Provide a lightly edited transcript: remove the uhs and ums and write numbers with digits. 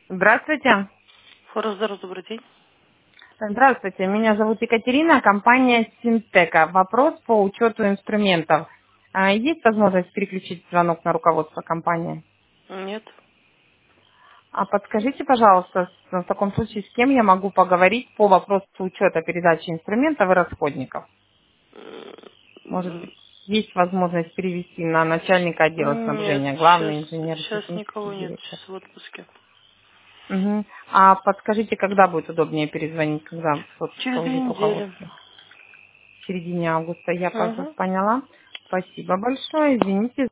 Здравствуйте. Форс-Здоров, добрый день. Здравствуйте. Меня зовут Екатерина, компания Синтека. Вопрос по учету инструментов. Есть возможность переключить звонок на руководство компании? Нет. А подскажите, пожалуйста, в таком случае, с кем я могу поговорить по вопросу учета передачи инструментов и расходников? Может быть, есть возможность перевести на начальника отдела Нет, снабжения, сейчас, главный инженер, сейчас технический никого нет, директор? сейчас в отпуске. Мгм. А подскажите, когда будет удобнее перезвонить, когда Через собственно, 2 будет недели. руководство? В середине августа. Я Угу. поняла. Спасибо большое. Извините